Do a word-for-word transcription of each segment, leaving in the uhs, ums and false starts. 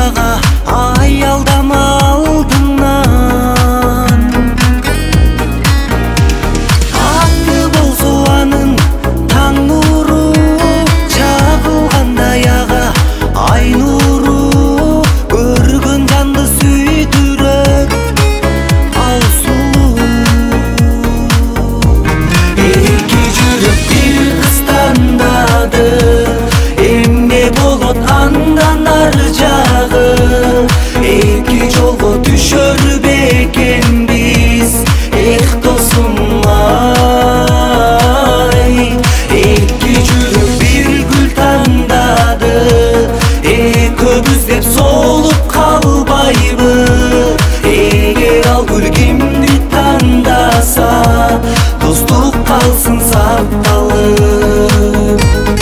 ага, аялдама алдыңнан. Аты болсо анын таң нуру, чагылгандай ага ай нуру. Көргөн жанды сүйдүрөт ал сулуу. Эки жүрөк бир кыстандады, эмне болот андан ар жагы. Эки жолго түшөр бекенбиз, эх досум ай. Эки жүрөк бир гүл тандады, экөөбүз деп солуп калбайбы. Эгер ал гүл кимди тандаса, достук калсын сакталып.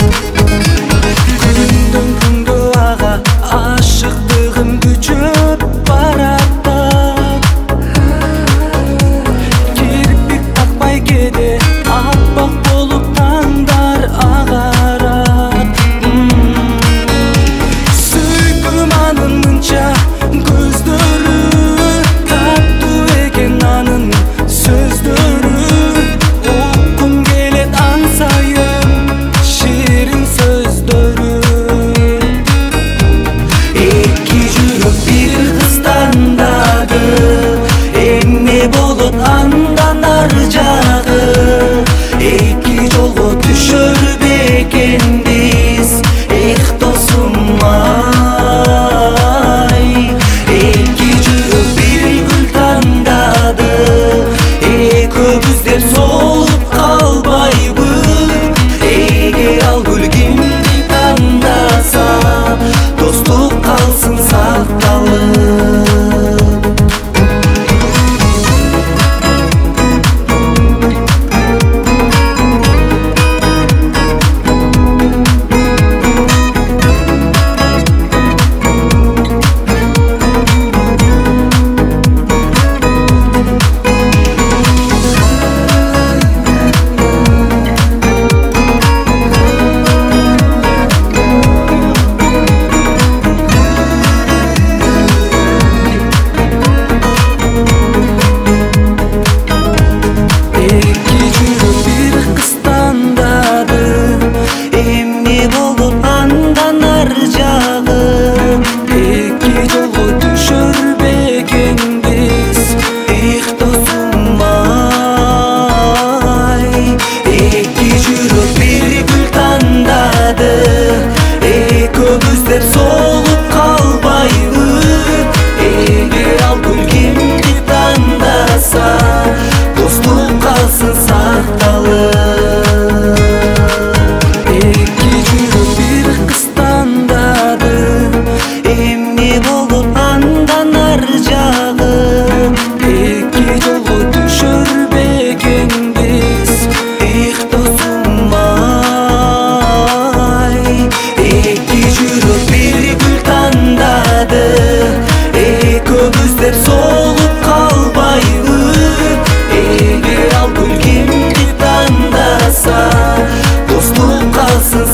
Күндөн күнгө ага ашыктыгым күчөп бараттап. Кирпик такпай кээде аппак болуп таңдар агарат. Сүйкүм анын мынча көздөрү, таттуу экен анын сөздөрү. Уккум келет ан сайын ширин сөздөрү. Эки жүрөк бир кыстандады, эмне болот андан ар жагы. Эки жолго түшөр бекенбиз, эх досум ай. Эки жүрөк бир гүл тандады, экөөбүз деп солуп калбайбы. Эгер ал гүл кимди тандаса, достук калсын сакталып. Эки жүрөк бир кыстандады, эмне болот андан ар жагы. Эки жолго түшөр бекенбиз, эх досум ай. Эки жүрөк бир гүл тандады, экөөбүз деп солуп калбайбы. Эгер ал гүл кимди тандаса, достук калсын сакталып. Эки жүрөк бир кыстандады, эмне болот андан ар жагы. Эки жолго түшөр бекенбиз, эх досум ай. Эки жүрөк бир гүл тандады, экөөбүз деп солуп калбайбы. Эгер ал гүл кимди тандаса, достук калсын